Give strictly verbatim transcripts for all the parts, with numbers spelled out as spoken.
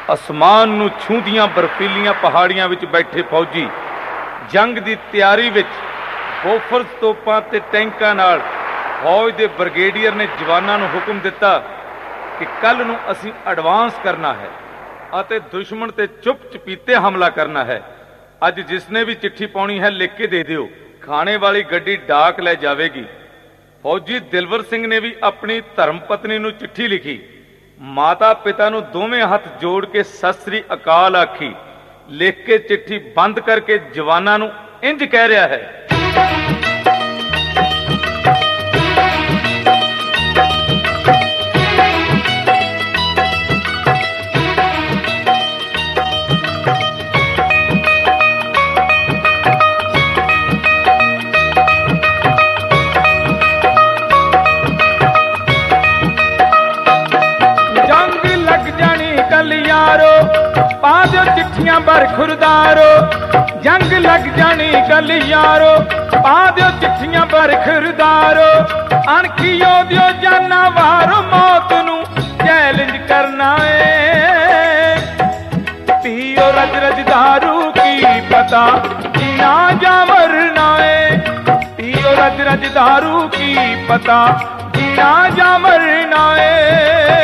आसमान नूं छूंदियां बर्फीलियां पहाड़ियां विच बैठे फौजी जंग की तैयारी विच बोफर्स तोपां ते टैंकां नाल फौज के ब्रिगेडियर ने जवानों नूं हुक्म दिता कि कल नूं असीं एडवांस करना है अते दुश्मन ते चुप चपीते हमला करना है। अज जिसने भी चिट्ठी पाउणी है लिख के दे दिओ, खाने वाली गड्डी डाक लै जावेगी। फौजी दिलवर सिंह ने भी अपनी धर्म पत्नी नूं चिट्ठी लिखी, माता पिता नूं दोवें हथ जोड़ के सत श्री अकाल आखी। लिख के चिट्ठी बंद करके जवानां नूं इंज कह रहा है, पा दो चिट्ठियां बर खुरदारो, जंग लग जानी कल यारो, पा दो चिट्ठियां बर खुरदारो। अणखियो दियो जाना वारो, मौत नू चैलेंज करना है। पियो रज रज दारू की पता जीना जा मरना है। पियो रज रज दारू की पता जीना जा मरना है।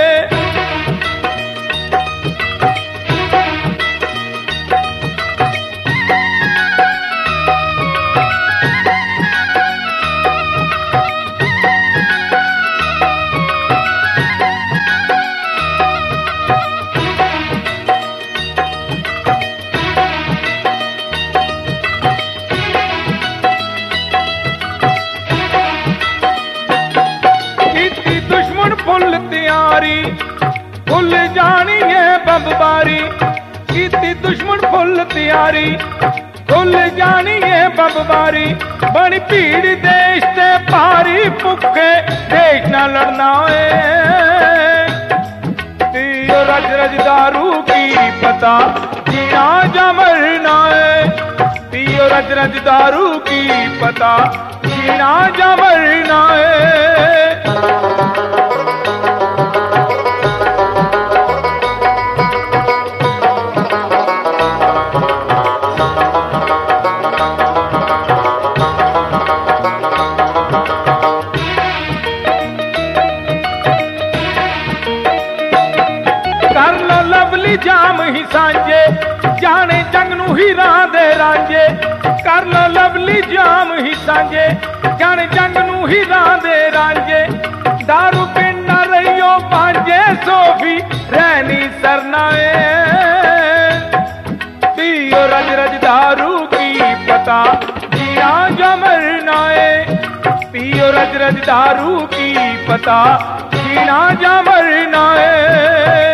फुल जानी है बमबारी, कीती दुश्मन फुल तैयारी, फुल जानी है बमबारी। बड़ी भीड़ देश ते भारी, भुखे देश ना लड़ना है। पियो रज रज दारू की पता जीना जा मरना है। पियो रज रज दारू की पता जीना जा मरना है। जाम ही सांझे जाने जंग नू हीरा दे रांझे। कर लो लवली जाम ही सांझे जाने जंग नू हीरा दे रांझे। दारू पिंड ना रहियो पांजे, सोफी रहनी सरनाए। पियो रज रज दारू की पता जीना जा मरना है। पियो रज रज दारू की पता जीना जा मरना है।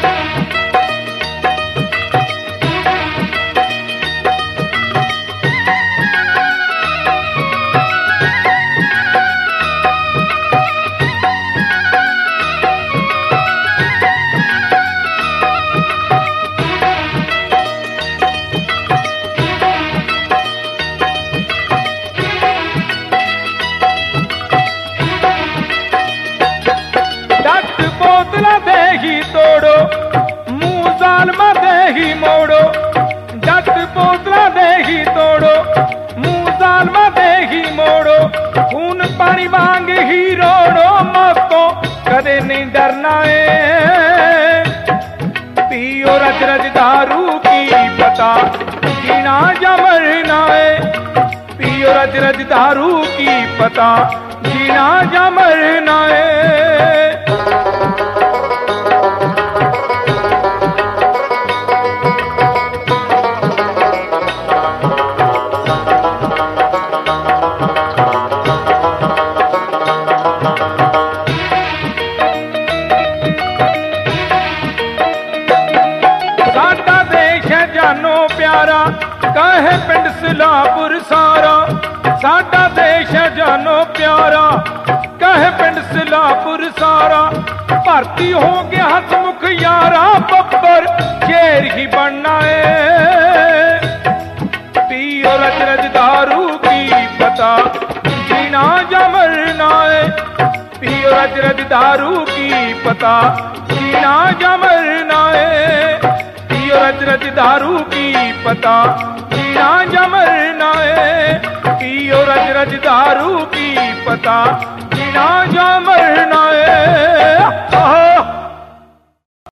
तोड़ो मुंह जालमा दे ही मोड़ो, जट बोतला दे ही तोड़ो मुंह जालमा दे ही मोड़ो। खून पानी मांग ही रोड़ो, मौतों कदे नहीं डरना है। पियो रज रज दारू की पता जीना जा मरना है। पियो रज रज दारू की पता जीना जा मरना है। कहे पिंड सिलापुर सारा, साडा देश है जानो प्यारा। कहे पिंड सिलापुर सारा, भर्ती हो गया हसमुख यारा। बब्बर शेर ही बनना है। पियो रज रज दारू की पता जीना जा मरना है। पियो रज रज दारू की पता जीना जा मरना है। रज रज दारू की पता जीना या मरना है, पियो रज रज दारू की पता जीना या मरना है।